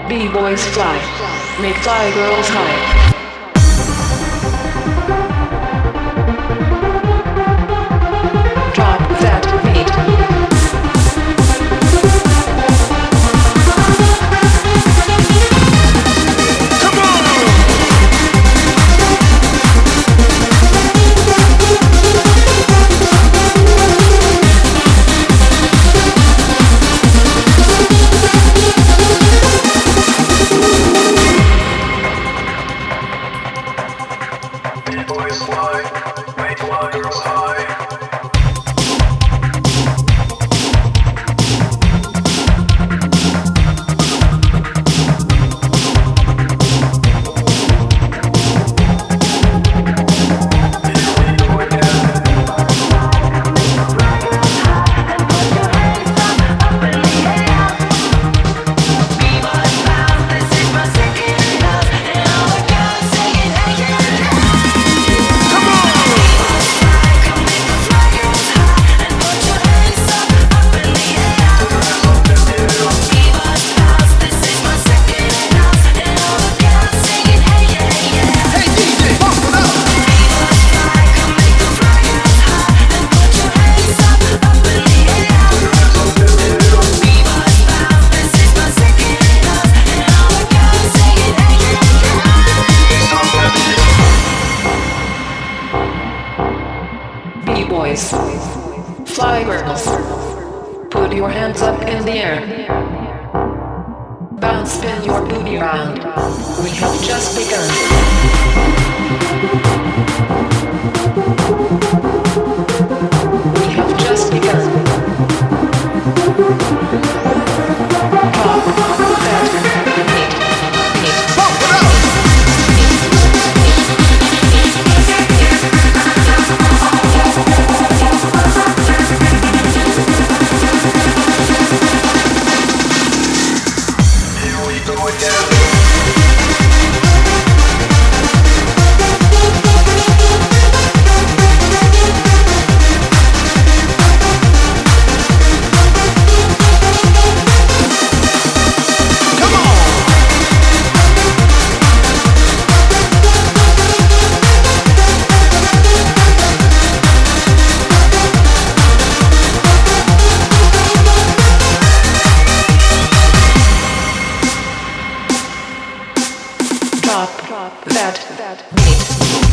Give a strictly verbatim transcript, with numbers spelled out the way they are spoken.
B-boys fly, make fly girls high. Drop that beat. Come on! B-boys fly, make fly girls high. B-boys, fly girls, put your hands up in the air. Bounce, spin your booty around. We have just begun. We have just begun. Drop that beat, beat. Pump it up! Here we go again. Drop that beat.